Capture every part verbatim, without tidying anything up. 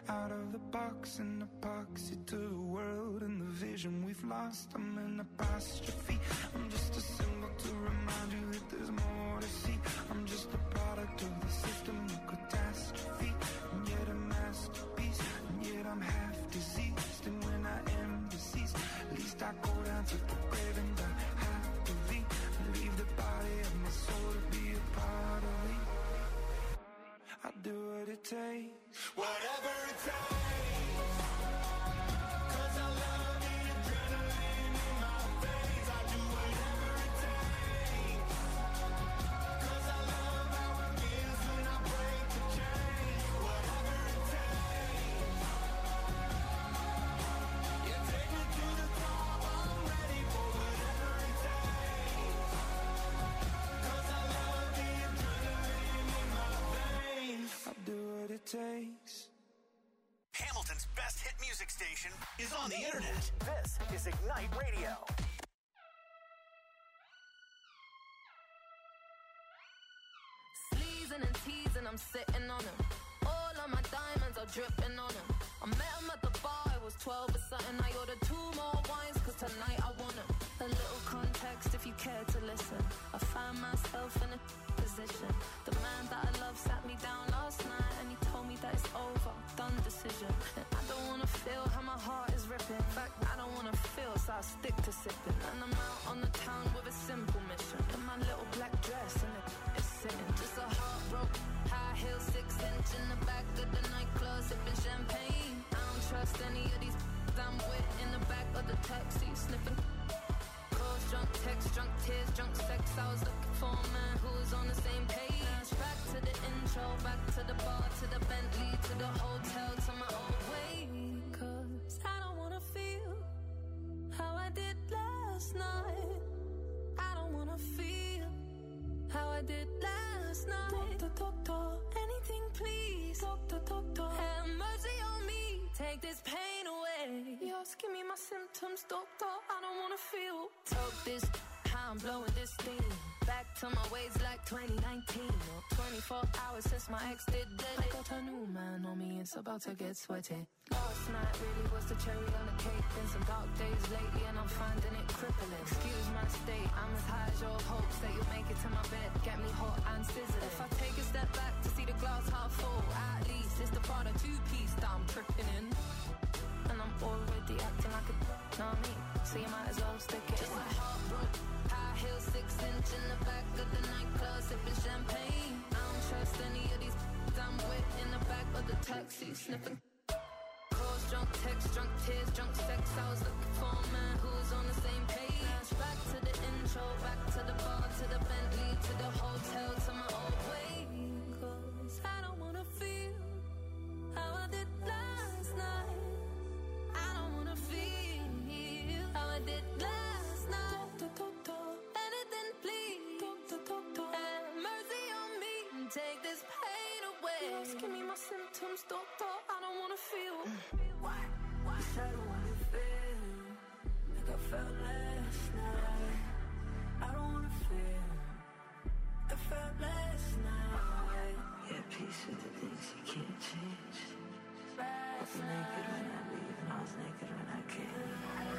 out of the box, an epoxy to the world and the vision we've lost. I'm an apostrophe. I'm just a symbol to remind you that there's more to see. I'm just a product of the system of catastrophe, and yet a masterpiece, and yet I'm half diseased. And when I am deceased, at least I go down to the grave and die happily, and leave the body of my soul to be a part of me. I'll do what it takes, whatever it takes. Takes. Hamilton's best hit music station is on the internet. This is Ignite Radio. Sleezing and teasing, I'm sitting on them. All of my diamonds are dripping on them. I met him at the bar, it was twelve or something. I ordered two more wines, cause tonight I want them. A little context if you care to listen. I find myself in a position. The man that I love sat me down last night and he told me that it's over, done decision. And I don't wanna feel how my heart is ripping. In fact, I don't wanna feel, so I'll stick to sipping. And I'm out on the town with a simple mission. In my little black dress and it's sitting. Just a heartbroken, high heel, six inch in the back of the nightclub, sipping champagne. I don't trust any of these I'm with in the back of the taxi, sniffing. Calls, drunk texts, drunk tears, drunk sex. I was looking for a man who was on the same page. Back to the intro, back to the bar, to the Bentley, to the hotel, to my old way. Cause I don't wanna feel how I did last night. I don't wanna feel how I did last night. Doctor, doctor, anything please. Doctor, doctor, have mercy on me. Take this pain away. You're asking me my symptoms, doctor. I don't wanna feel. Talk this, how I'm blowing this steam. Back to my ways like twenty nineteen. Or twenty-four hours since my ex did dead. I got a new man on me, it's about to get sweaty. Last night really was the cherry on the cake. Been some dark days lately and I'm finding it crippling. Excuse my state, I'm as high as your hopes that you'll make it to my bed. Get me hot and sizzling. If I take a step back to see the glass half full, at least it's the Prada two-piece that I'm tripping in. And I'm already acting like a know me, so you might as well stick it. Just a heartbroken, high heel, six inch in the back of the nightclub, sipping champagne. I don't trust any of these I'm with in the back of the taxi, sniffing. Calls, drunk texts, drunk tears, drunk sex. I was looking for a man who was on the same page. Back to the intro, back to the bar, to the Bentley, to the hotel, to my old way. Cause I don't wanna feel how I did last night. How I did last night. Doctor, doctor, anything please. Doctor, doctor, have mercy on me and take this pain away. You're asking me my symptoms, doctor. I don't wanna feel. Why? Why? I don't wanna feel like I felt last night. I don't wanna feel like I felt last night. Yeah, peace with the things you can't change. I was naked when I leave and I was naked when I came.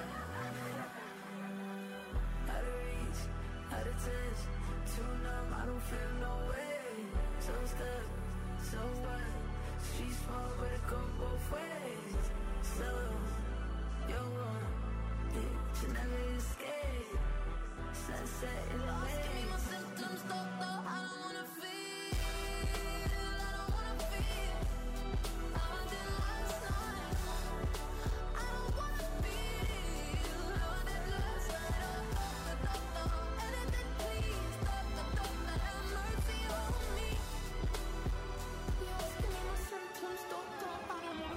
Out of reach, out of touch, too numb, I don't feel no way. So stuck, so what? Street small, but it go both ways. So, you're one, bitch, you never escape. Sunset in the way. Give me my symptoms, doctor, I don't wanna feel. I don't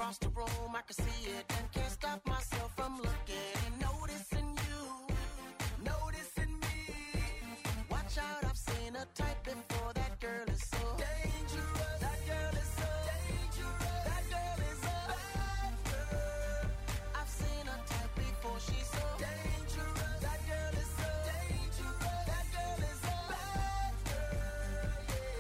across the room, I can see it and can't stop myself from looking and noticing you, noticing me. Watch out, I've seen a type before. That girl is so dangerous. That girl is so dangerous. That girl is a bad girl. I've seen a type before. She's so dangerous. That girl is so dangerous. That girl is a bad girl.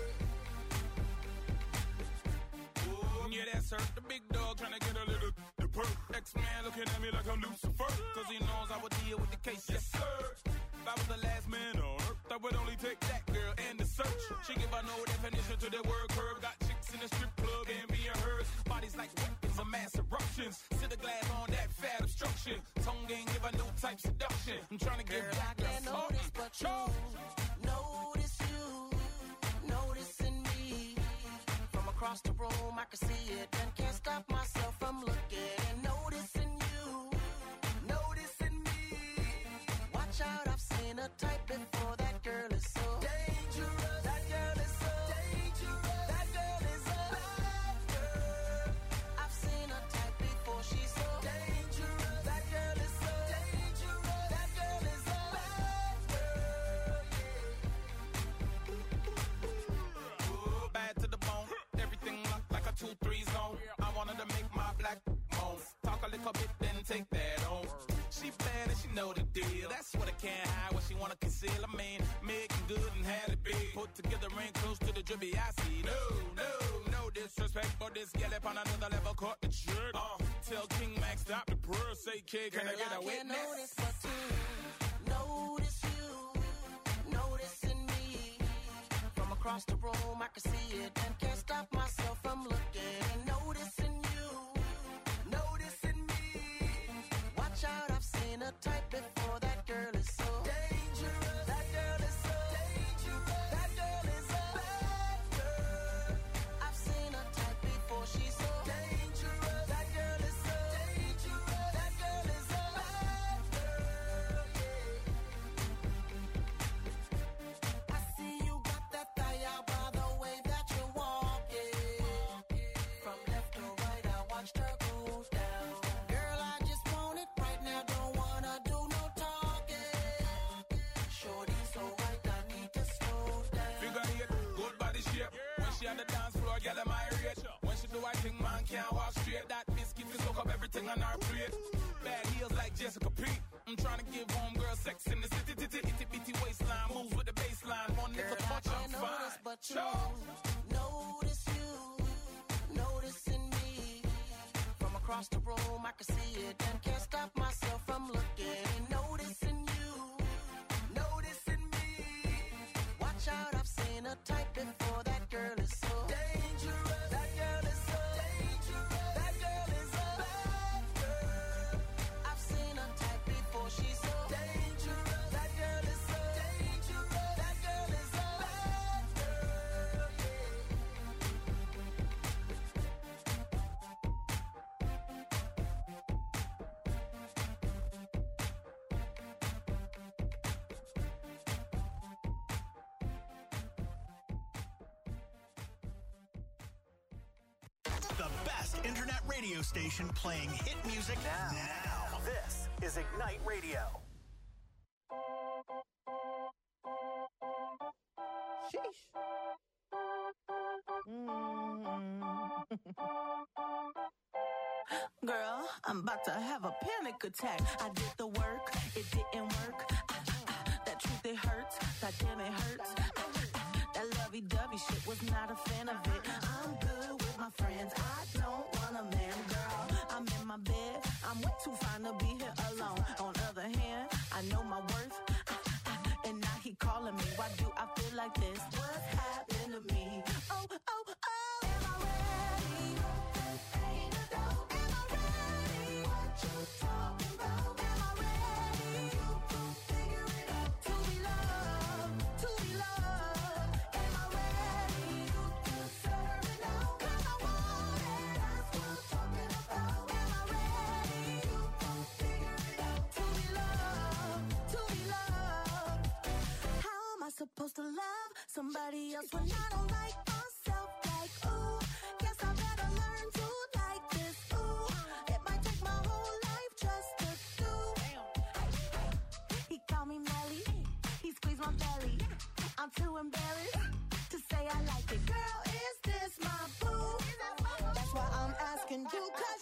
Yeah. Yeah, that's her. The big dog trying to get a little the perk. X-Man looking at me like I'm Lucifer. Cause he knows I would deal with the case. Yes, sir. If I was the last man on earth, I would only take that girl and the search. She give her no definition to the word curve. Got chicks in the strip club and being hers. Bodies like weapons of mass eruptions. Sit the glass on that fat obstruction. Tongue ain't give her no type seduction. I'm trying to get Girl, I can't notice but you. Notice you. Noticing me. From across the room, I can see it and can't stop myself from looking and noticing you. Noticing me. Watch out, I've seen a type before. That girl is so dangerous. That girl is so dangerous. That girl is a bad girl. I've seen a type before. She's so dangerous. That girl is so dangerous. That girl is a bad girl. Ooh, bad to the bone. Everything locked like a two three zone. I wanted to make my black moan. Talk a little bit, then take that on. She bad and she know the deal. That's what I can't hide, what she wanna conceal. I mean, making good and had it big. Put together ain't close to the drippy I see. No, no, no disrespect, but this gal up on another level caught the trick. Uh, tell King Max stop the purr, say kid, can Girl, I get a I can't witness? notice but you. Notice you. Noticing me. From across the room, I can see it and can't stop myself from looking and noticing you. Noticing me. Watch out, I've seen a type before. That girl is so dangerous. That girl is so dangerous. That girl is a bad girl. I've seen a type before. She's so dangerous. That girl is so dangerous. That girl is a bad girl. Yeah. I see you got that thigh out by the way that you're walking. From left to right, I watched her go down. Girl, I just want it right now. Don't wanna do no talking. Shorty so right, I need to slow down. Figure eight, good body shape. When she on the dance floor, girl, am I rich? When she do I think man can't walk straight. That biscuit will soak up everything on her plate. Bad heels like Jessica Pete. I'm trying to give home girl sex in the city. Titty, itty bitty waistline moves with the baseline. One Girl, little I touch, I'm can't notice fine. but you. Sure. Notice you. Noticing me. From across the room, I can see it and can't stop myself from looking and noticing you. Noticing me. Watch out, I've seen a type before. That girl is so dangerous. That girl is so dangerous. That girl is a bad girl. I've seen a type before. She's so dangerous. That girl is so dangerous. That girl is a bad girl. The best internet radio station playing hit music now. now. This is Ignite Radio. Sheesh. Girl, I'm about to have a panic attack. I did the work, it didn't work. Ah, ah, ah, that truth, it hurts. That damn, it hurts. Ah, ah, ah, that lovey-dovey shit was not a fan of it. I'm good with my friends. I don't want a man, girl. I'm in my bed. I'm way too fine to be here alone. On other hand, I know my worth. Ah, ah, and now he calling me. Why do I feel like this? What's happened to me? Oh, oh, oh. Am I ready? Ain't a doubt. Am I ready? What you talking about? Am I ready? You can figure it out. To be loved, to be loved. Am I ready? You can serve it now. 'Cause I want it. That's what I'm talking about. Am I ready? You can figure it out. To be loved, to be loved. How am I supposed to love somebody else when I don't like myself? Like, ooh, guess I better learn to like this. Ooh,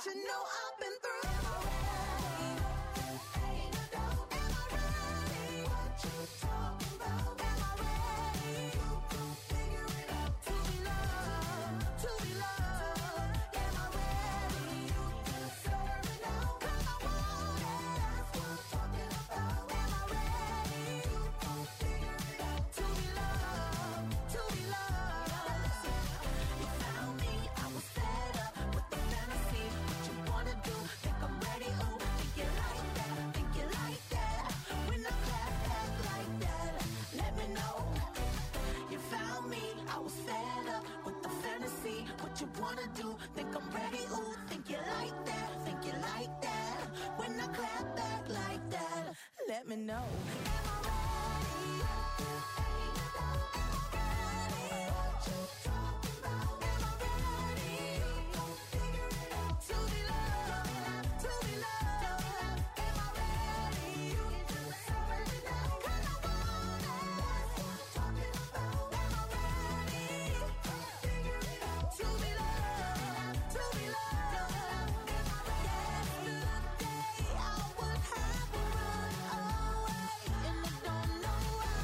you know I've been through. Am I ready? Ain't no doubt. Am I ready? What you talking about? Am I ready? You gon' figure it out. To be loved, to be loved. Am I ready? You deserve it now. 'Cause I want it. That's what I'm talking about. Am I ready? You gon' figure it out. To be loved, to be loved. You found me, I was fed up with the fantasy. What you wanna do? Think I'm ready? Oh, think you like that? Think you like that? When I clap back like that, let me know. You found me, I was fed up with the fantasy. What you wanna do? Think I'm ready? Ooh, think you like that? Think you like that? When I clap back like that, let me know. Am I ready? Ain't no doubt. Am I ready? What you talking about? Am I ready? You gon' figure it out. To be loved, to be loved. Am I ready? You deserve it now. 'Cause I want it. That's what I'm talking about. Am I ready? Figure it out. To be loved, to be loved. Am I ready? Yesterday I would have run away, and I don't know why.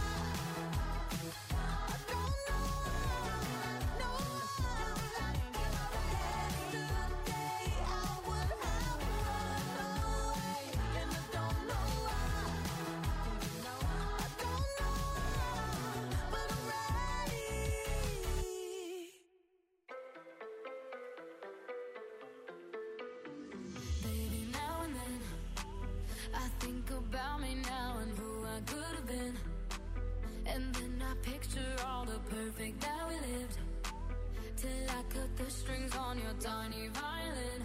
I don't know why. No. Yesterday I would have run away, and I don't know why. I don't know why, but I'm ready. Baby, now and then I think about me now and who I could have been. And then I picture all the perfect that we lived, till I cut the strings on your tiny violin.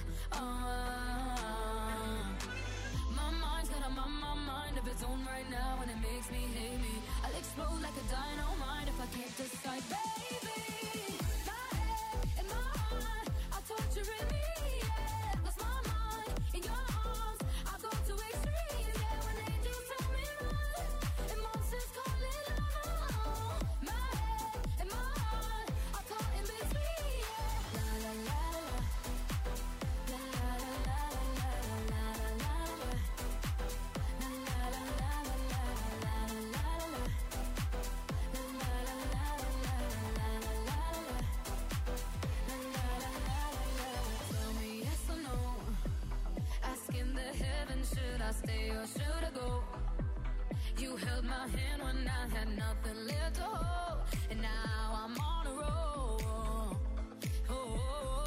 Uh, my mind's got a my, my mind of its own right now, and it makes me hate me. I'll explode like a dynamite if I can't decide, baby. My head and my heart are torturing me. Yeah, lost my mind in your arms. I go to extremes. Yeah, when angels tell me run, and monsters call it love. My head and my heart are caught in between. Yeah, la la la la, la la la la la la la la, la la la la la la la la la. Tell me yes or no. Asking the heavens, should I stay or should I go? You held my hand when I had nothing left to hold, and now I'm on a roll. Oh,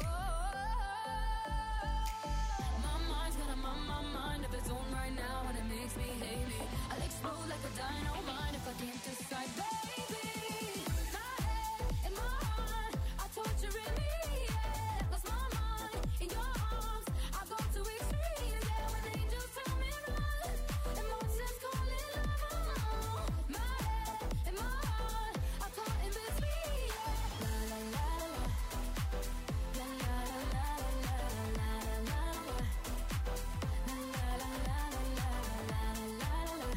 my mind's got a my, my mind of its own right now, and it makes me hate me. I'll explode like a dynamite if I can't decide, baby. My head and my heart are torturing me. Yeah, lost my mind in your arms. I go to extremes. Yeah, when angels tell me run, and monsters call it love. My head and my heart are caught in between. Yeah, la la la la, la la la la la la la la, la la la la la la la la.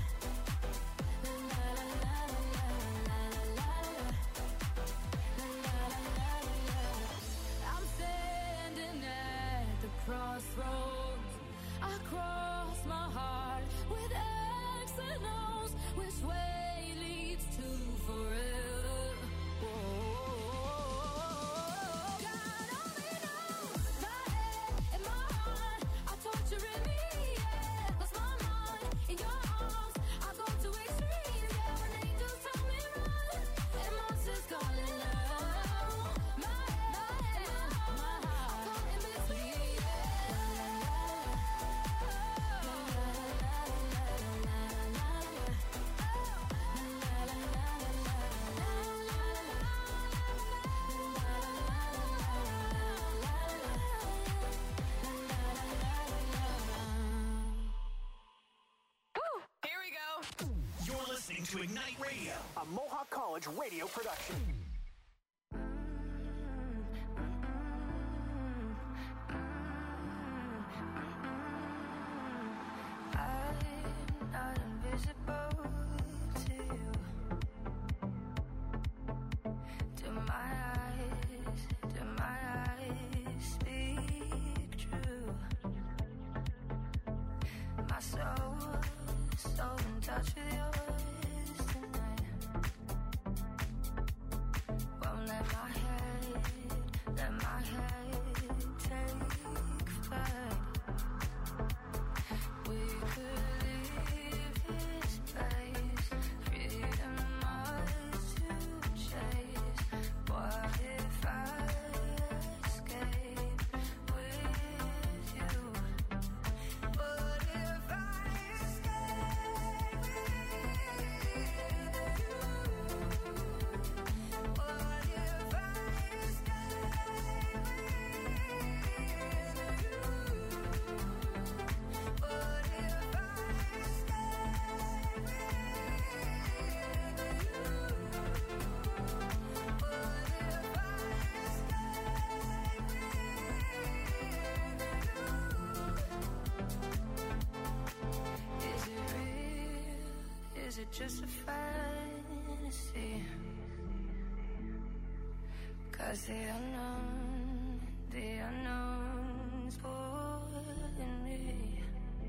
I'm standing at the crossroads. I cross my heart with X and O's. Which way leads to forever? Whoa. God only knows. My head and my heart are torturing me. Yeah, lost my mind in your arms. I go to extremes. Yeah, when angels tell me run, and monsters call it love. My head, my head, my heart are caught in between. Here we go. You're listening to Ignite Radio. A Mohawk College radio production. I'm not invisible to you. Do my eyes, do my eyes speak true? soul, so in touch with yours tonight. Won't let my head, let my head take flight. We could leave this place, freedom ours to chase. What if I escape with you? What if I escape with you? What if I escape with you? What if I escape with Is it real? Is it just a fantasy? 'Cause the unknown, the unknown's pulling me.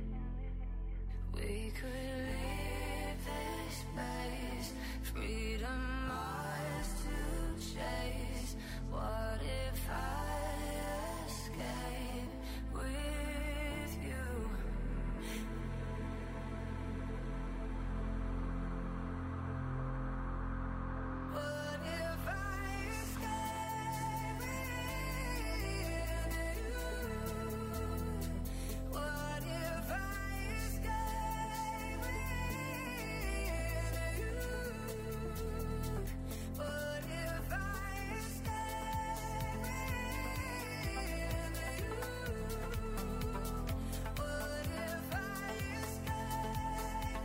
We could leave this space, freedom ours to chase. What if I escape with you? What if I escape with you? What if I escape with you? What if I escape with you? What if I escape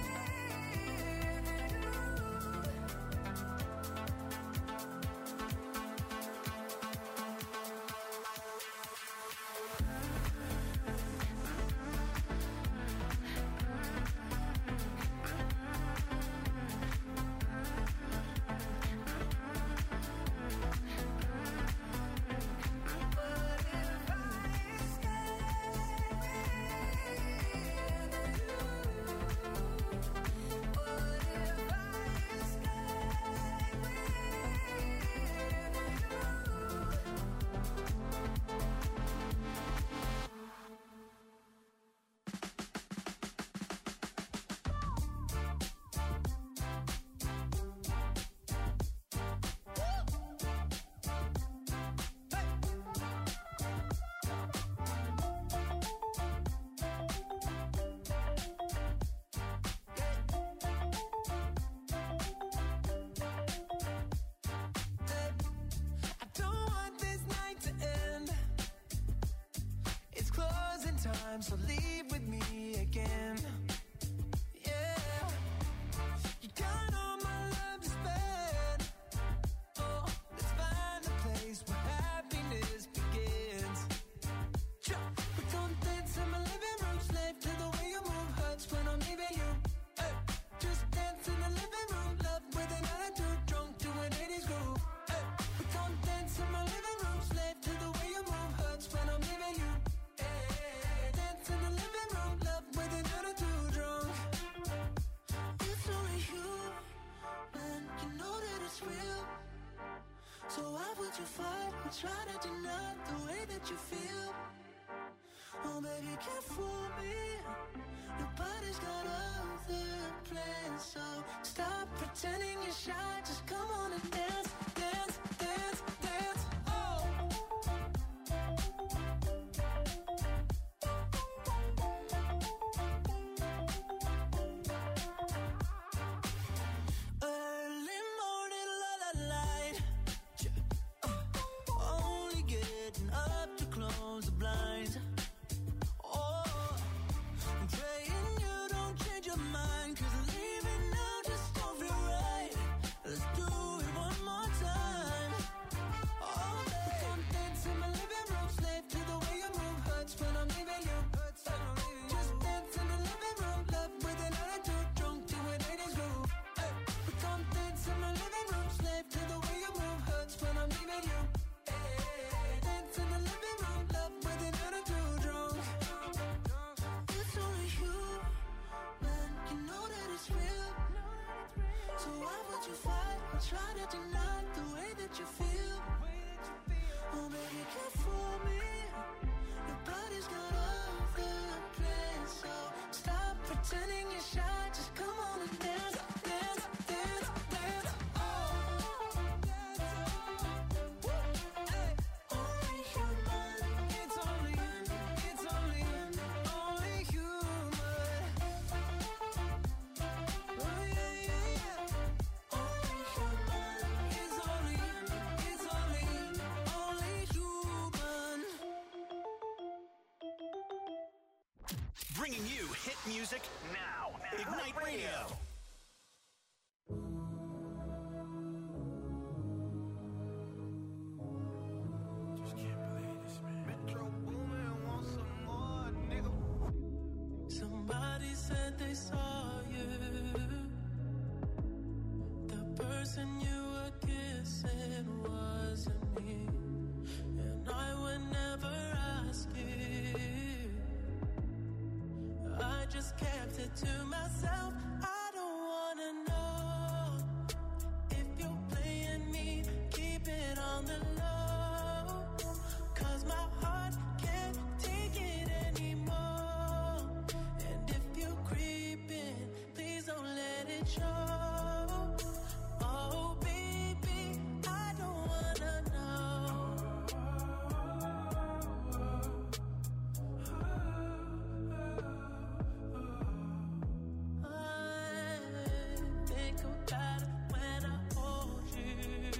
I don't want this night to end. It's closing time, so leave with me again. Yeah, you got all my love to spend. Oh, let's find a place where happiness begins. We don't dance in my living room, slave to the way you move, hurts when I'm leaving you. Hey, just dance in the living room, love with an attitude, drunk to an eighties groove. Hey, we don't dance in my living room, slave to the way you move, hurts when I'm leaving you. Hey, dance in the living room, love with an attitude, drunk. It's only you, man, you know that it's real. So why would you fight or try to deny the way that you feel? Oh baby, can't fool me. Nobody's got other plans, so stop pretending you're shy. Just come on and dance, dance, dance, dance. Oh. Early morning, la la light. Only getting up to close the blinds. Oh, I'm praying you don't change your mind, 'cause leaving now just don't feel right. Let's do it one more time. that you like, the way that you feel. Oh, baby, can't fool me. Your body's got all the plans, so stop pretending you're shy. Just come on and dance, dance, dance, dance. Oh, hey. Only human. It's only, it's only, only human. Oh yeah, yeah, yeah. Only human. It's only, it's only, only human. Bringing you hit music now. Ignite Radio. Just can't believe this, man. Metro Boomin want some more, nigga. Somebody said they saw you. The person you were kissing wasn't me, and I would never ask you. I just kept it to myself. I don't wanna know if you're playing me. Keep it on the low, 'cause my heart can't take it anymore. And if you're creeping, please don't let it show. Oh baby, I don't wanna know. I think about it when I hold you.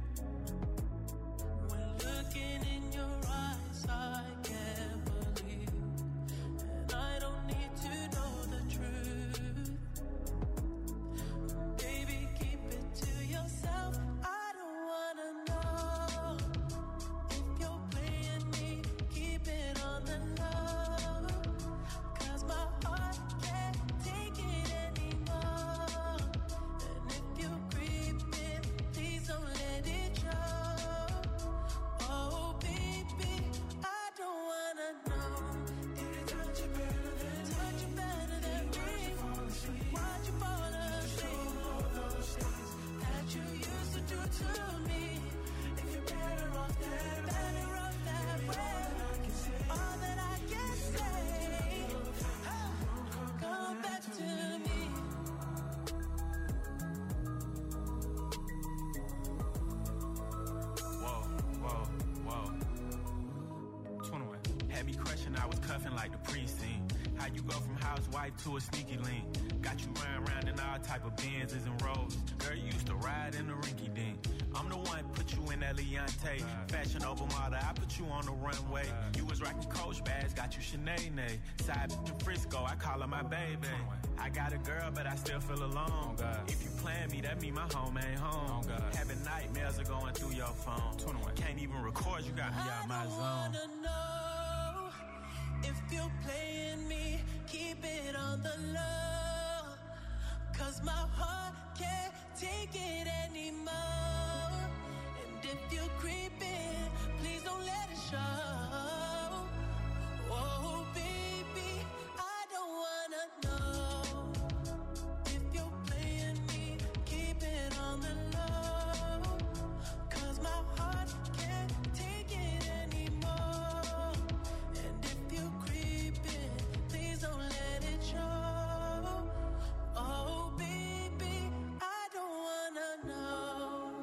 When looking in your eyes, I can't believe. And I don't need to know the truth. Baby, keep it to yourself. I don't wanna know if you're playing me. Keep it on the low, 'cause my heart can't take it anymore. And if you're creeping, please don't let it show. Oh baby, I don't wanna know. Did it touch you better than touch you better than me? Why'd you fall asleep? All those things that you used to do to me. If you're better off that better off that way. All that I can say, come back to me. Whoa, whoa, whoa. twenty-one. Had me crushing, I was cuffing like the precinct. How you go from housewife to a sneaky link? Got you riding around in all type of Benzes and Rolls. Girl, you used to ride in the rinky dink. I'm the one put you in that Leontay. Fashion over model, I put you on the runway. You was rocking Coach bags, got you Sinead. Side bitch in Frisco, I call her my baby. I got a girl, but I still feel alone. If you plan me, that mean my home ain't home. Having nightmares are going through your phone. Can't even record, you got me out my I zone. wanna know if you're playing me. Keep it on the low, 'cause my heart can't take it anymore. And if you're creeping, please don't let it show. Oh baby, I don't wanna know if you're playing me. Keep it on the low, 'cause my heart can't take it anymore. And if you're creeping, please don't let it show. Oh baby, I don't wanna know.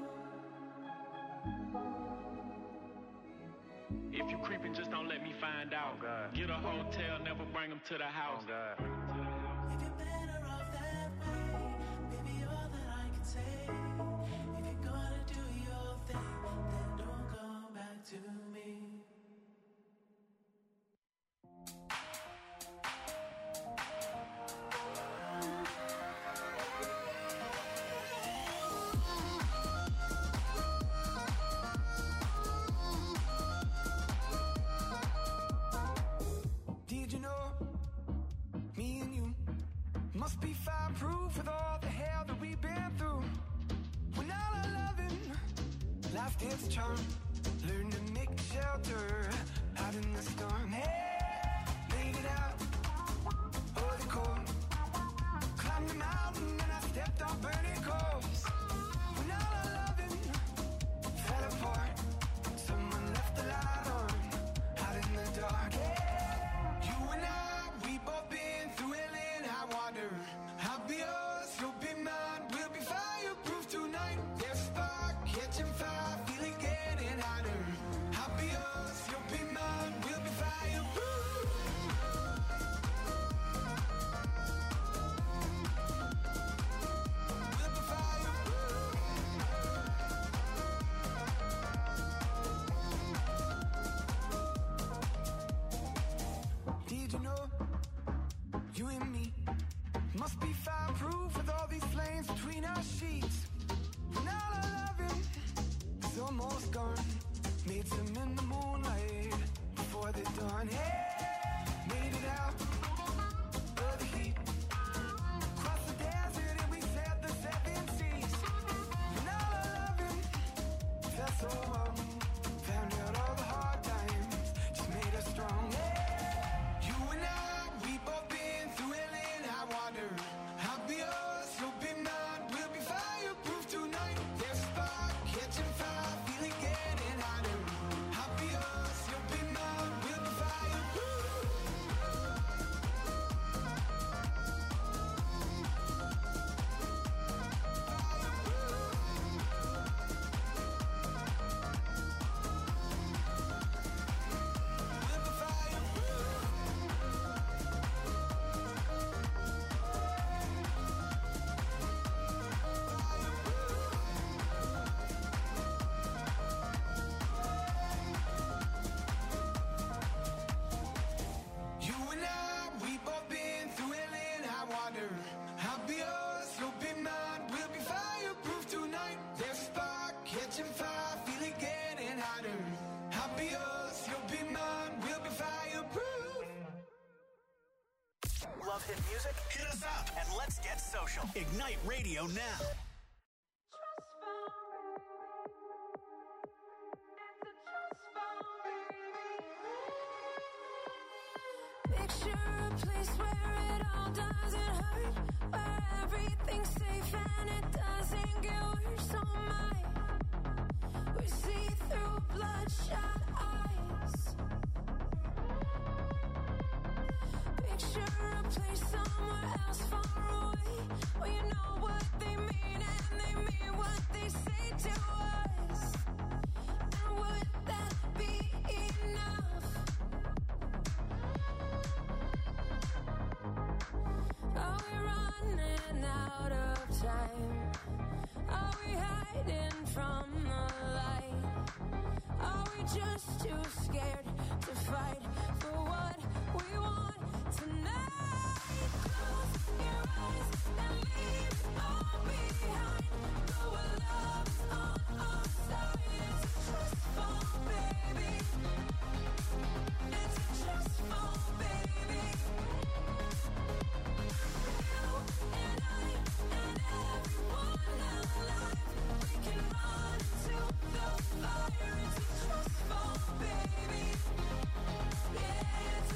If you creeping, just don't let me find out. Get a hotel, never bring them to the house. If you're better off that way, baby, all that I can say. If you're gonna do your thing, then don't come back to me. Did you know me and you must be fireproof with all the hell that we've been through? When all our loving, life takes a charm. Learn to make shelter out in the storm. Hey, made it out, oh the cold. Climbed the mountain and I stepped on burning coals. When all our loving Did you know, you and me must be fireproof with all these flames between our sheets. And all our loving is almost gone. Made some in the moonlight before the dawn. Hey, made it out of the heat. Crossed the desert and we sailed the seven seas. And all our loving felt so wrong. Found out all the hard times just made us strong. Hey, you and I, we both been through hell and high water. I'll be yours, you'll be mine. We'll be fireproof tonight. There's a spark catching fire, feeling getting hotter. I'll be yours, you'll be mine. We'll be fireproof. We'll be fireproof. You and I, we both been through hell and high water. I'll be yours, you'll be mine. We'll be fireproof tonight. There's a spark catching fire, feeling getting hotter. I'll be yours, you'll be mine. We'll be fireproof. Love hit music? Hit us up and let's get social. Ignite Radio now. Picture a place where it all doesn't hurt, where everything's safe and it doesn't get worse. Oh my, we see through bloodshot eyes. Picture a place somewhere else far away, where you know what they mean and they mean what they say to us. And would that be enough? Are we running out of time? Are we hiding from the light? Are we just too scared to fight for what we want tonight? Close your eyes and leave it all behind. Know our love's on our side. It's a trust fall, baby. It's a trust fall, baby. You and I and everyone alive, we can run into the fire. It's a trust fall, baby. Yeah, it's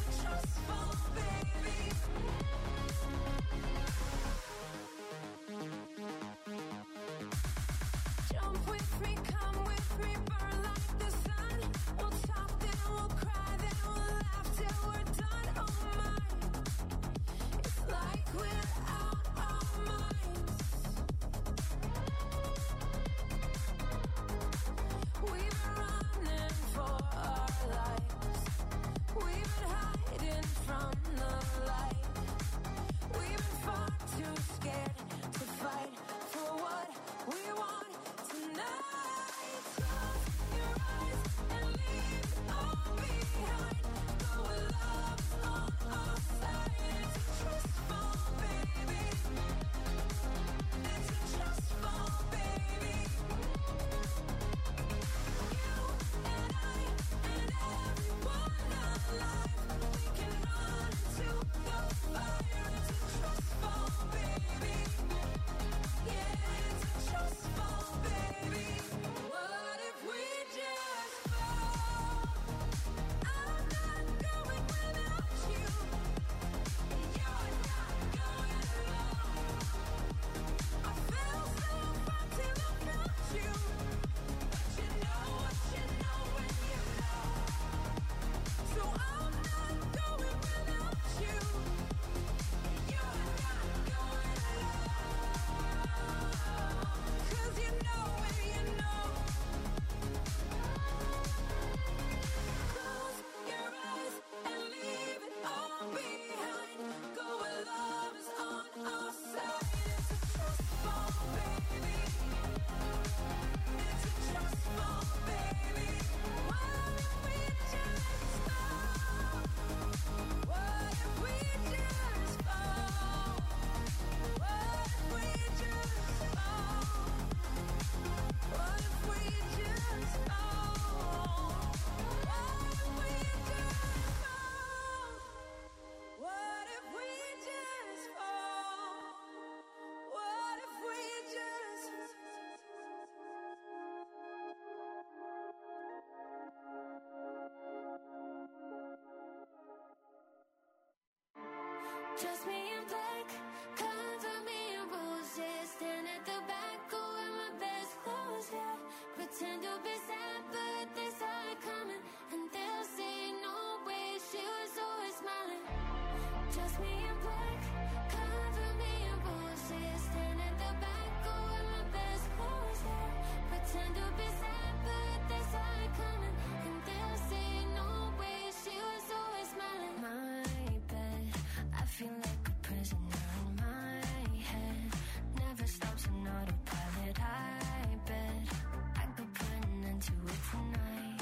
Just me in black, cover me in roses. Stand at the back, go wear my best clothes, yeah. Pretend to be sad, but they saw it coming. And they'll say no way, she was always smiling. Just me in black, cover me in roses. Stand at the back, go wear my best clothes, yeah. Pretend to be sad, but they saw it coming. And they'll say no way, she was always smiling. My bed, I feel like a prisoner in my head. Never stops an autopilot. I bet I could put an end to it tonight.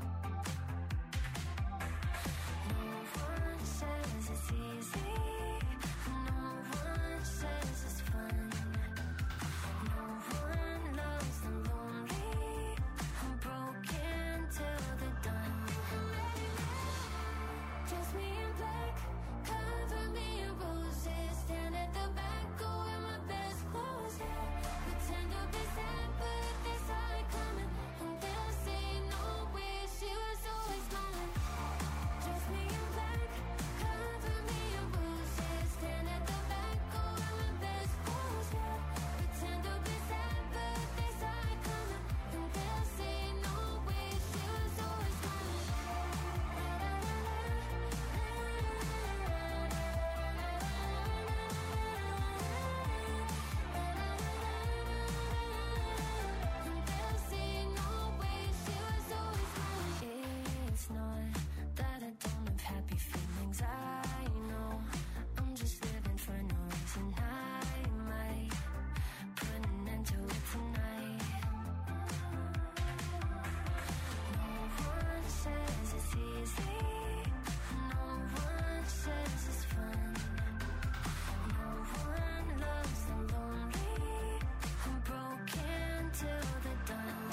No one says it's easy. No one says it's fun. No one loves the lonely. I'm broken till they're done. Just me in black, cover me in roses. Stand at the back, go wear my best clothes, yeah. Pretend to be sad, but they saw it coming. And they'll say no way, she was always smiling. Just me in black, cover me in roses. Stand at the back, go wear my best clothes, yeah. Pretend to be sad, but they saw it coming. And they'll say no way, she was always smiling. It's not that I don't have happy feelings. I know I'm just living for no reason. I might put an end to it tonight. No one says it's easy. No one says it's fun. No one loves the lonely. I'm broken till they're done.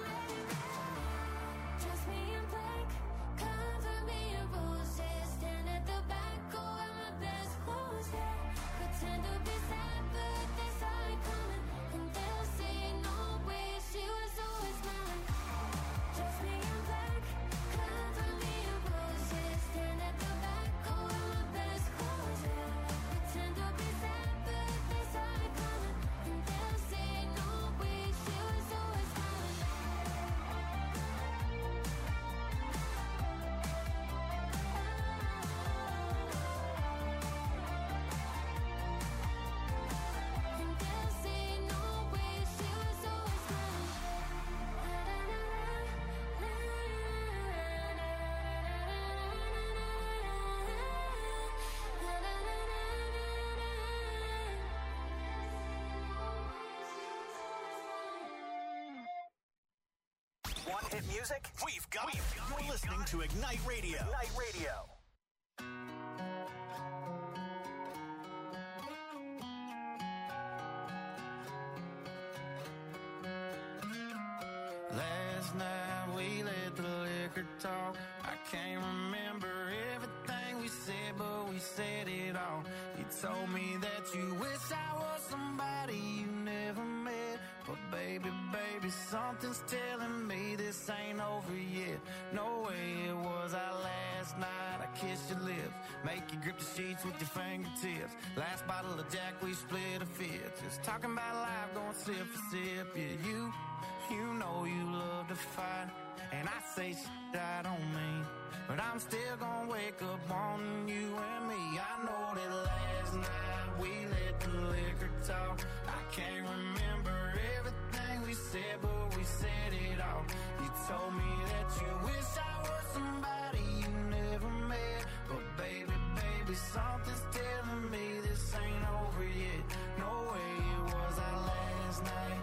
Just me in black, cover me in roses. Stand at the back, go wear my best clothes, yeah. Pretend to be sad, but they saw it coming. And they'll say no way, she was always smiling. Just me in black, cover me in roses. Stand at the back, go wear my best clothes, yeah. Pretend to be sad, but they saw it coming. And they'll say no way, she was always smiling. And they'll say no way, she was always Want hit music? We've got it. You're listening to Ignite Radio. Ignite Radio. Last night we let the liquor talk. I can't remember everything we said, but we said it all. You told me that you wish I was somebody you never met. But baby, baby, something's telling me this ain't over yet. No way it was our last night. I kissed your lips, make you grip the sheets with your fingertips. Last bottle of Jack, we split a fifth. Just talking about life, going sip for sip. Yeah, you, you know you love to fight. And I say shit I don't mean, but I'm still gonna wake up wanting you and me. I know that last night we let the liquor talk. I can't remember everything we said, but we said it all. You told me that you wish I was somebody you never met. But baby, baby, something's telling me this ain't over yet. No way it was our last night.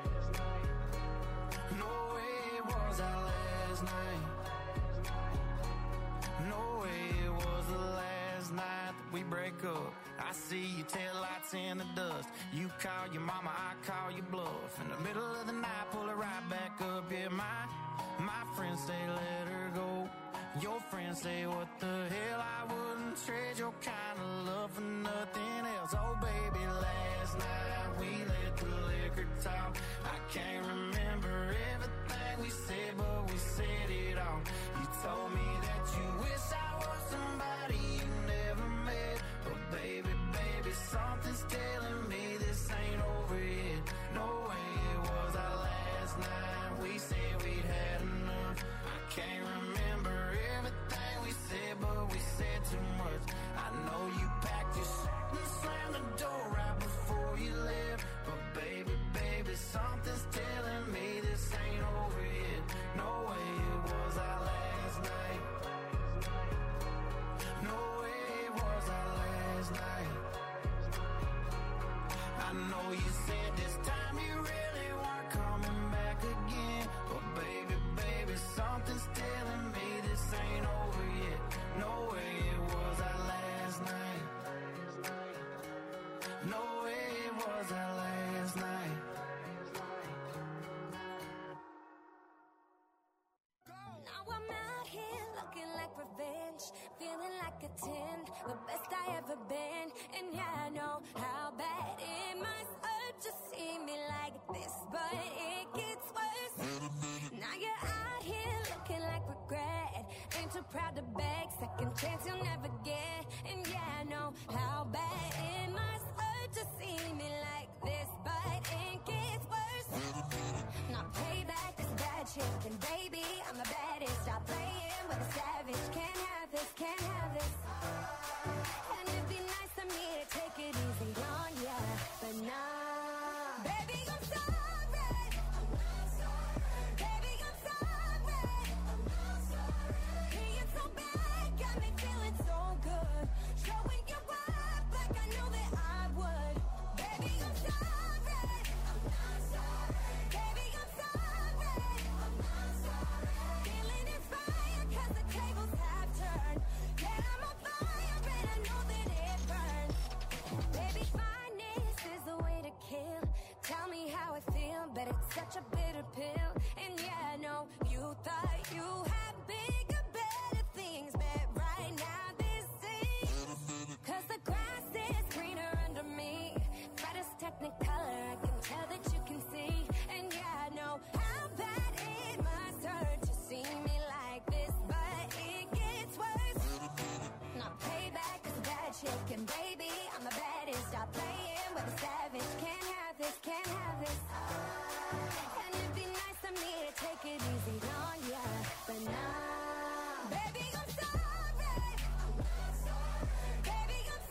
No way it was our last night. No way it was the last night that we break up. I see your taillights in the dust. You call your mama, I call your bluff. In the middle of the night, pull her right back up. Yeah, my, my friends say let her go. Your friends say what the hell, I wouldn't trade your kind of love for nothing else. Oh baby, last night we let the liquor talk. I can't remember everything we said, but we said it all. You told me that you wish I was somebody you never met. But baby, proud to beg. Second chance you'll never get. And yeah, I know how bad it must hurt to see me like this, but it gets worse. Not payback is bad shit, and baby, I'm the baddest. Stop playing with a savage. Can't have this, can't have this. And it'd be nice of me to take it easy on ya, but nah. Baby, I'm sorry. Baby, I'm sorry. Being so bad got me feeling so good. Showing you up like I knew that I would. Baby, I'm sorry. Baby, I'm sorry. Feeling inspired 'cause the tables have turned. Yeah, I'm on fire and I know that it burns. Baby, fineness is the way to kill. Tell me how I feel, but it's such a bitter pill. And yeah, I know you thought you had bigger, better things, but right now this is 'cause the grass is greener under me. Brightest technicolor, I can tell that you can see. And yeah, I know how bad it must hurt to see me like this, but it gets worse. Not payback is bad shit, and baby, I'm the baddest. Stop playing with a savage. Can't have this, can't have this. And it'd be nice of me to take it easy on ya, but nah. Baby, I'm sorry. Baby, I'm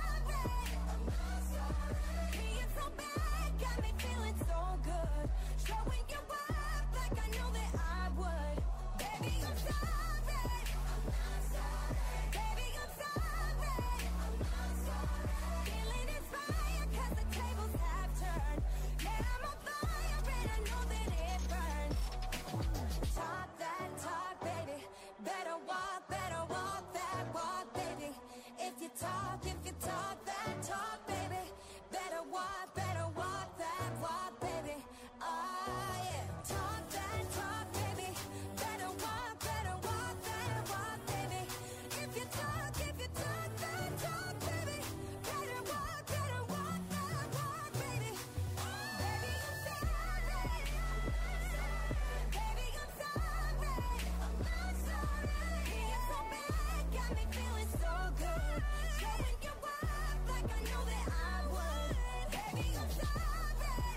sorry. Being so bad got me feeling so good. Showing you up like I knew that I would. Baby, I'm sorry. Baby, I'm sorry. Feeling inspired 'cause the tables have turned. Yeah, I'm on fire and I know that it burns. Talk that talk, baby. Better walk, better walk that walk, baby. If you talk, if you talk that talk, baby. Better walk, better walk that walk, baby. Oh yeah. Talk that talk, baby. Better walk, better walk that walk, baby. If you talk, if you talk that talk, baby. Better walk, better walk that walk, baby. Baby, I'm sorry. Baby, I'm sorry. Being so bad got me feeling so good. Showing you up like I knew that I would. Baby, I'm sorry.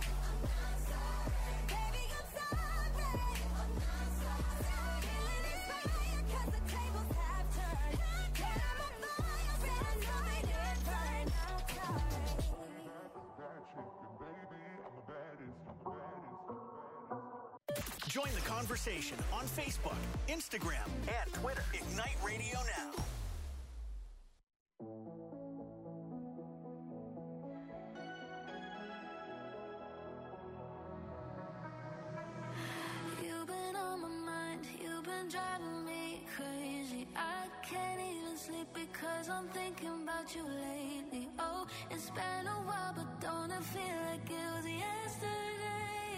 Baby, I'm sorry. Feeling inspired 'cause the tables have turned. Yeah, I'm on fire and I know that it burns. I'm sorry. Join the conversation on Facebook, Instagram, and Twitter. Ignite Radio Now. You've been on my mind, you've been driving me crazy. I can't even sleep because I'm thinking about you lately. Oh, it's been a while, but don't it feel like it was yesterday?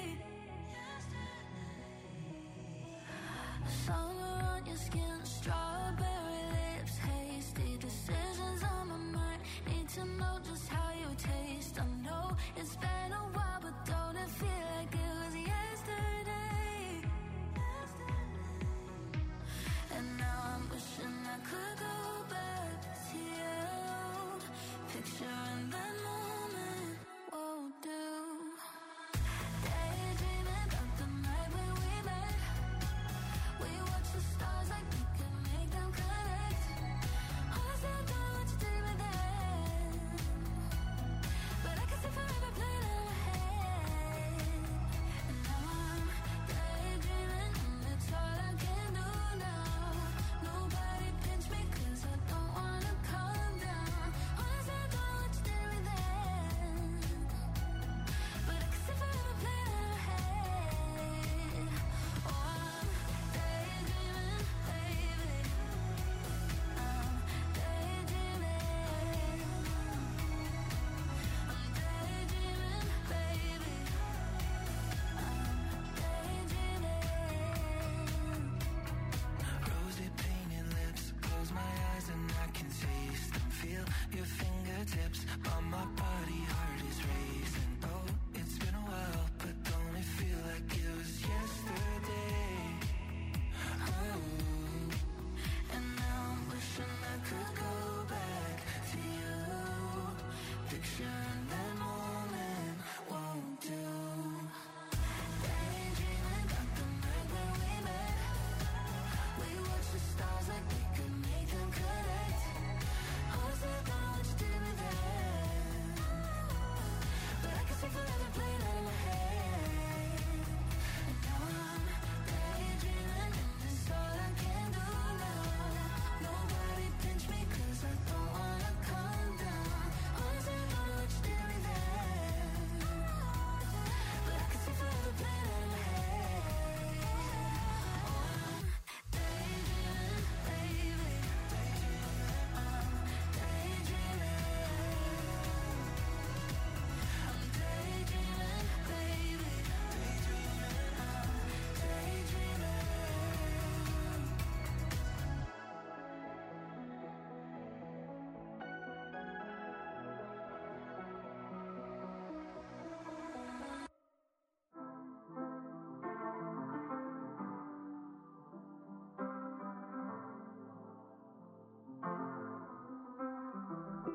Summer on your skin, strawberry lips, hasty decisions on my mind. Need to know just how you taste. I know it's been a while, but don't it feel like it was yesterday? And now I'm wishing I could go back to you. Picturing that moment won't do. Daydreaming about the night when we met. We watch the stars like we could make them connect. I still don't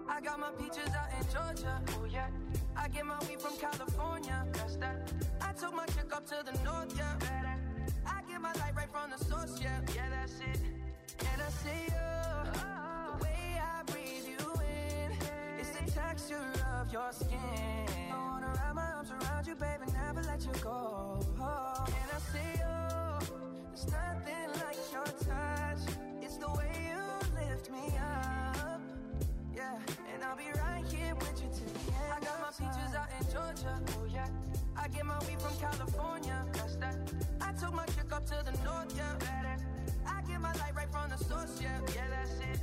I got my peaches out in Georgia, oh yeah. I get my weed from California, that's that. I took my chick up to the north, yeah. I get my light right from the source, yeah. Yeah, that's it. And I see you, the way I breathe you in. It's the texture of your skin. I wanna wrap my arms around you, baby, never let you go. And I see you, there's nothing like your touch. It's the way you lift me up, yeah. And I'll be right here with you till the end. I got my peaches out in Georgia, oh yeah. I get my weed from California, that's that. I took my chick up to the north, yeah. I get my light right from the source, yeah. Yeah, that's it.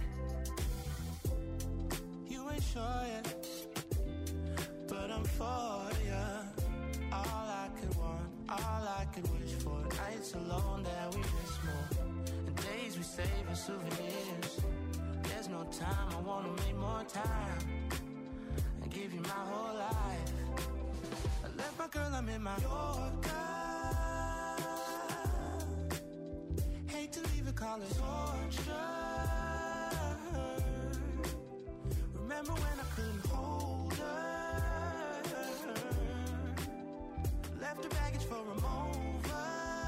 You ain't sure yet, but I'm for ya. All I could want, all I could wish for. Nights alone that we miss more, and days we save as souvenirs. There's no time, I wanna make more time and give you my whole life. I left my girl, I'm in my Yorker. Hate to leave it, call it torture. Remember when I couldn't hold her? Left her baggage for a mover.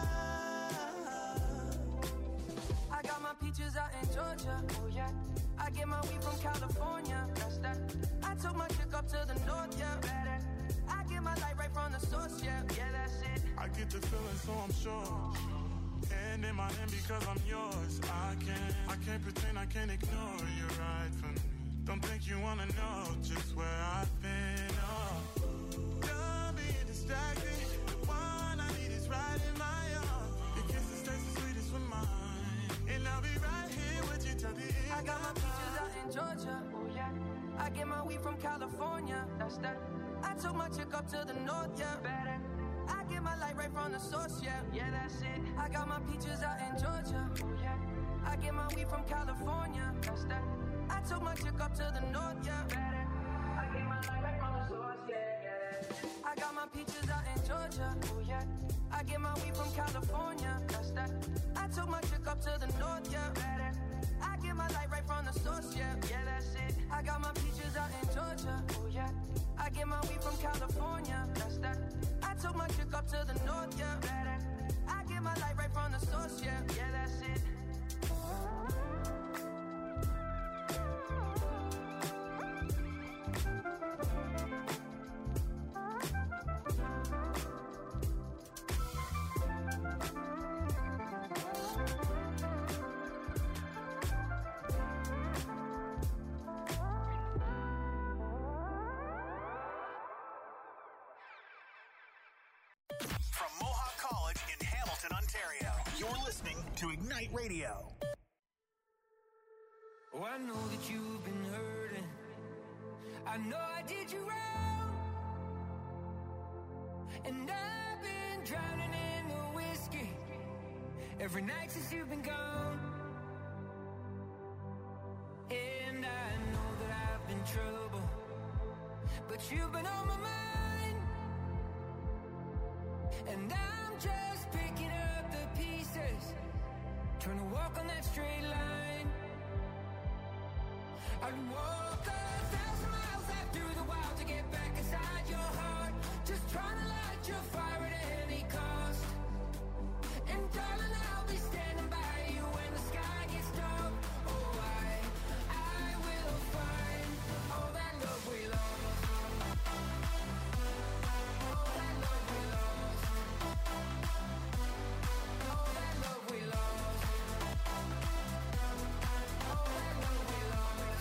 I got my peaches out in Georgia, oh yeah. I get my weed from California, that's that. I took my chick up to the north, yeah. I get my light right from the source, yeah. Yeah, that's it. I get the feeling, so I'm sure. And in my hand because I'm yours. I can't, I can't pretend, I can't ignore you right from me. Don't think you wanna know just where I've been. Oh, don't be distracted. The one I need is right in my arms. Your kisses taste the sweetest with mine, and I'll be right here with you till the end. I got my peaches out in Georgia, oh yeah. I get my weed from California, that's that. I took my chick up to the north, yeah. I get my light right from the source, yeah. Yeah, that's it. I got my peaches out in Georgia, oh yeah. I get my weed from California, that's that. I took my chick up to the north, yeah. I get my light right from the source, yeah, yeah. I got my peaches out in Georgia, oh yeah. I get my weed from California, that's that. I took my chick up to the north, yeah. I get my light right from the source, yeah. Yeah, that's it. I got my peaches out in Georgia, oh yeah. I get my weed from California, that's that. I took my chick up to the north, yeah. I get my light right from the source, yeah. Yeah, that's it. From Mohawk College in Hamilton, Ontario, you're listening to Ignite Radio. Oh, I know that you've been hurting. I know I did you wrong. And I've been drowning in the whiskey every night since you've been gone. And I know that I've been trouble, but you've been on my mind. And I'm just picking up the pieces, trying to walk on that straight line. I'd walk a thousand miles out through the wild to get back inside your heart, just trying to light your fire at any cost. And darling, I'll be standing by you when the sky gets dark. Oh, I, I will find all that love we lost. All that love we lost. All that love we lost. All that love we lost.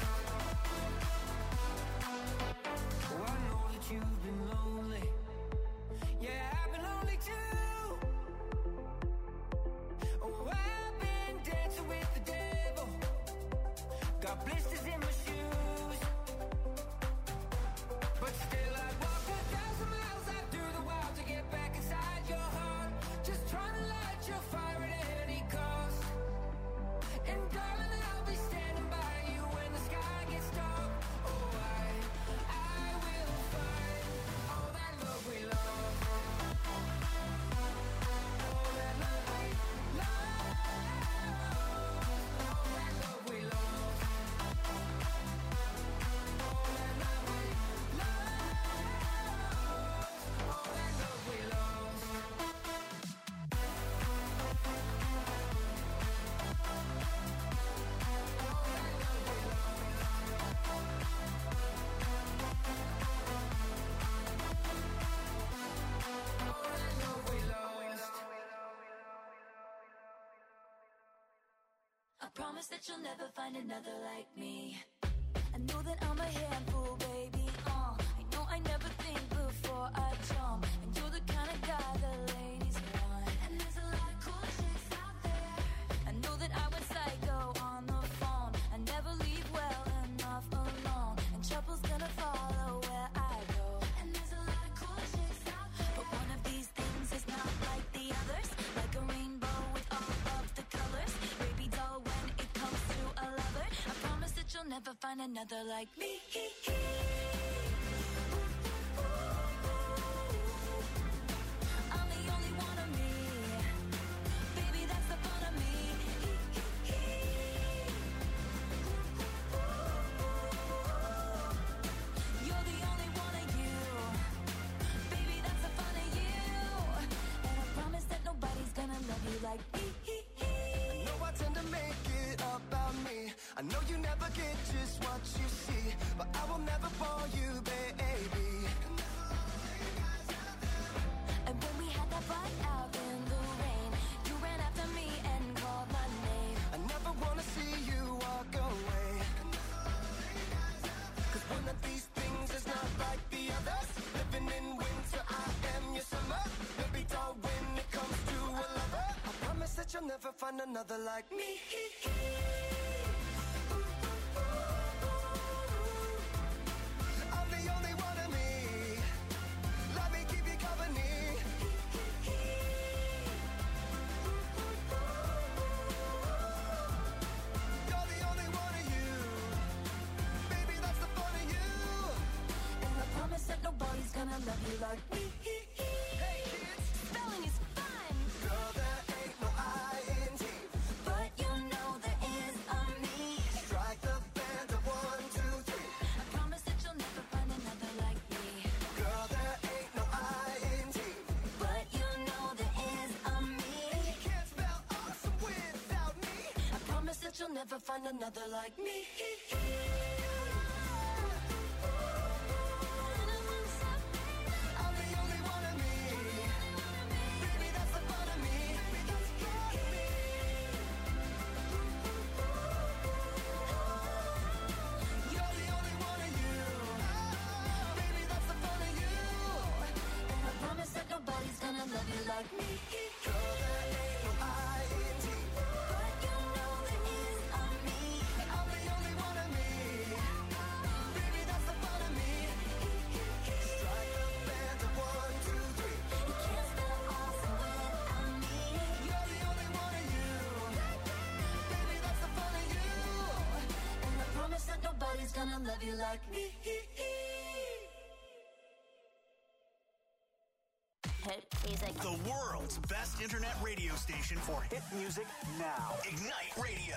Oh, I know that you've been lonely. Yeah, I've been lonely too. Oh, I've been dancing with the devil. Got blisters in my shoes. But still I'd walk a thousand miles out through the wild to get back inside your heart, just trying to light your fire at any cost. And darling, I'll be standing by you when the sky gets dark. Oh, I, I will find all that love we lost. All that love we lost. All that love we lost. promise that you'll never find another like me. I know that I'm a handful, baby, uh I know I never think before I jump, and you're the kind of guy the ladies want. And there's a lot of cool chicks out there. I know that I went psycho on the phone. I never leave well enough alone, and trouble's gonna follow where I go. And there's a lot of cool chicks out there, but one of these things is not like the others. Like a rainbow with all of the colors. Baby doll, when it comes to a lover, I promise that you'll never find another like me. I'm the only one of me. Baby, that's the fun of me. You're the only one of you. Baby, that's the fun of you. And I promise that nobody's gonna love you like me. I know I tend to make it about me. I know you never get just what you see, but I will never fall you, baby. And when we had that fight out in the rain, you ran after me and called my name. I never wanna see you walk away, cause one of these things is not like the others. Living in winter, I am your summer. Baby doll, when it comes to a lover, I promise that you'll never find another like me. I'm the only one of me. Let me keep you company. You're the only one of you. Baby, that's the fun of you. And I promise that nobody's gonna love you like me. Hey kids, Spelling is fun, girl, there ain't no I in T. but you know there is a me. Strike the band of one, two, three. I promise that you'll never find another like me. Girl, there ain't no I in T. But you know there is a me. You can't spell awesome without me. I promise that you'll never find another like me. I'm the only one of me. Baby, that's the fun of me. You're the only one of you. Baby, that's the fun of you. And I promise that nobody's gonna love you like me. Girl, there ain't no I in T. But you know there is a me. I'm the only one of me. Baby, that's the fun of me. Strike the band of one, two, three. You can't spell awesome without me. You're the only one of you. Baby, that's the fun of you. And I promise that nobody's gonna love you like me. Hit music. The world's best internet radio station for hit Music now. Ignite Radio.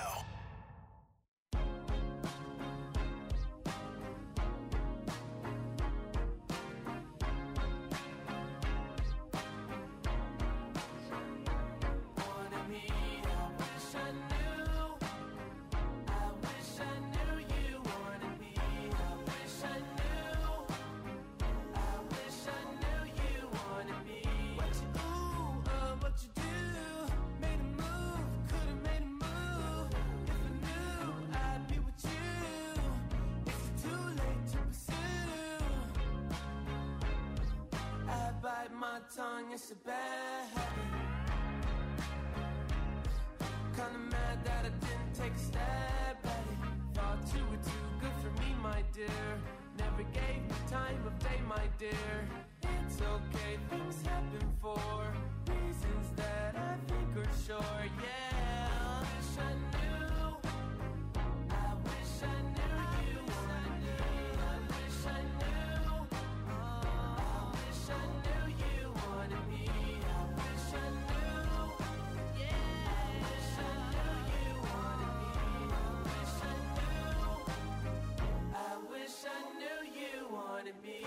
Wanted me, I wish I knew. I wish I knew you wanted me. I wish I knew. I wish I knew you wanted me. What you ooh, uh, what you do? Made a move, could've made a move. If I knew, I'd be with you. Is it too late to pursue? I bite my tongue, it's a bad habit. Kinda mad that I didn't take a stab at it. Thought you were too good for me, my dear. Never gave me time of day, my dear. It's okay, things happen for reasons that I think are sure, yeah. I wish I knew. I wish I knew you wanted me. I wish I knew. I wish I knew you wanted me. I wish I knew. Yeah. I wish I knew you wanted me. I wish I knew. I wish I knew you wanted me.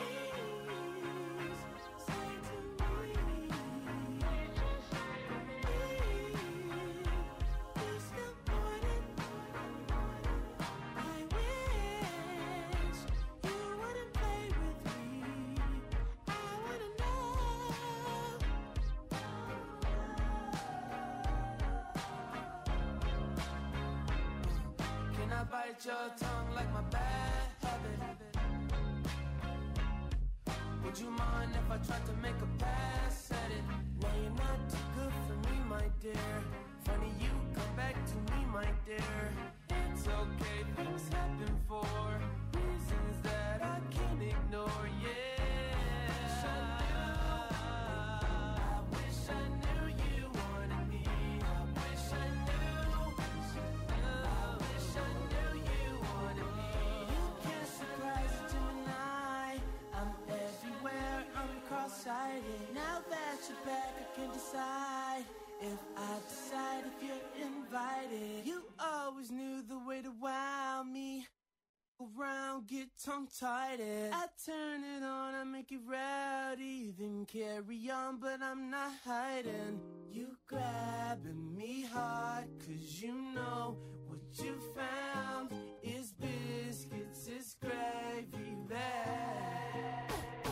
Say to me. bite your tongue like my bad habit. Would you mind if I tried to make a pass at it? Now you're not too good for me, my dear. Funny you come back to me, my dear. It's okay, things happen for reasons that I can't ignore, yeah. I wish I knew you wanted me. I wish I knew. I wish I knew you wanted me. You can't surprise a Gemini. I'm everywhere, I'm cross-sighted. Now that you're back, I can decide if I decide if you're invited. You always knew the way to wow me. Around, get tongue-tied. I turn it on, I make it rowdy. Then carry on, but I'm not hiding. You grabbing me hard, cause you know what you found is biscuits, is gravy bag.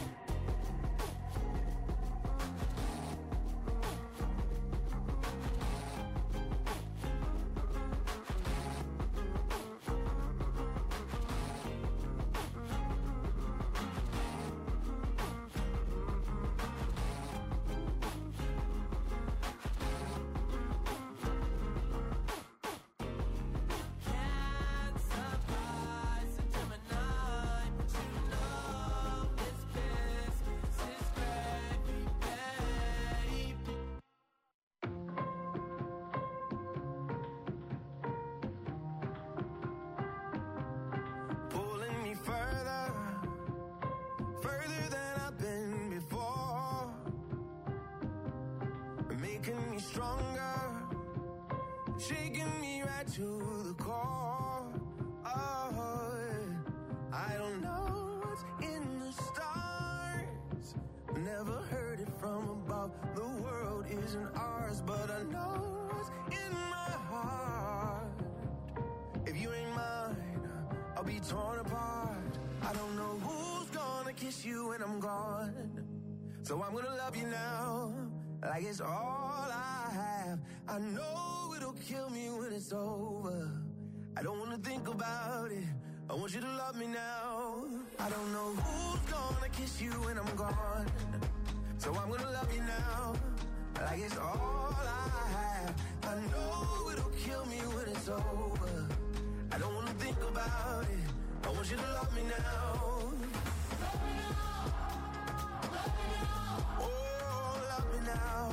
Stronger, shaking me right to the core. Oh, I don't know what's in the stars. Never heard it from above. The world isn't ours, but I know what's in my heart. If you ain't mine, I'll be torn apart. I don't know who's gonna kiss you when I'm gone, so I'm gonna love you now like it's all I have. I know it'll kill me when it's over. I don't wanna think about it. I want you to love me now. I don't know who's gonna kiss you when I'm gone, so I'm gonna love you now like it's all I have. I know it'll kill me when it's over. I don't wanna think about it. I want you to love me now. Love me now. Love me now. Oh, love me now.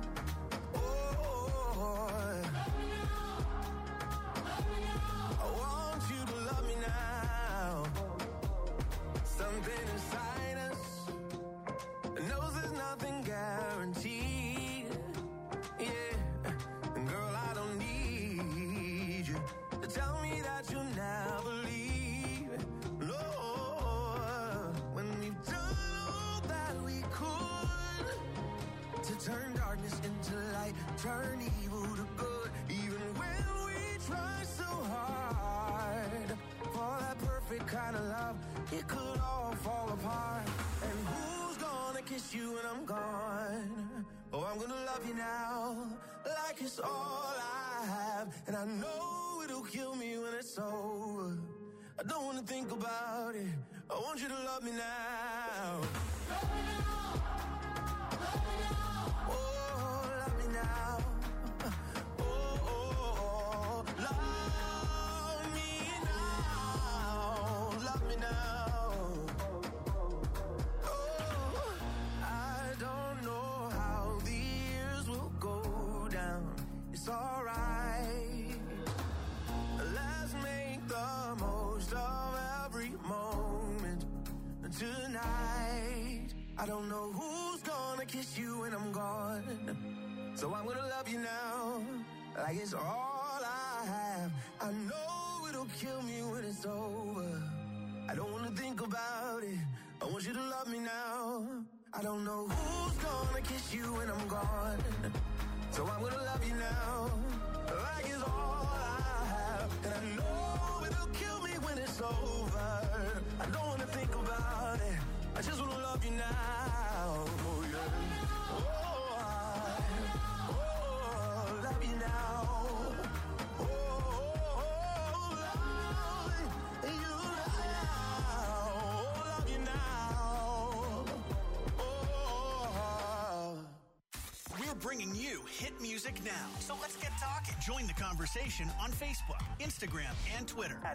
Something inside us knows there's nothing guaranteed. Yeah, and girl, I don't need you to tell me that you'll never leave. No, when we've done all that we could to turn darkness into light, turn evil to good, even when we try so hard for that perfect kind of love, it could all fall apart. And who's gonna kiss you when I'm gone? Oh, I'm gonna love you now like it's all I have. And I know it'll kill me when it's over. I don't wanna think about it. I want you to love me now. Love me now. Love me now. Oh, love me now. Oh, oh, oh. Love me now. Love me now. It's alright. Let's make the most of every moment tonight. I don't know who's gonna kiss you when I'm gone, so I'm gonna love you now like it's all I have. I know it'll kill me when it's over. I don't wanna think about it. I want you to love me now. I don't know who's gonna kiss you when I'm gone, so I'm gonna love you now like it's all I have. And I know it'll kill me when it's over. I don't wanna think about it. I just wanna love you now. Oh, yeah. Oh, I, oh, love you now. Oh, oh, oh, love hit music now. So let's get talking. Join the conversation on Facebook, Instagram, and Twitter.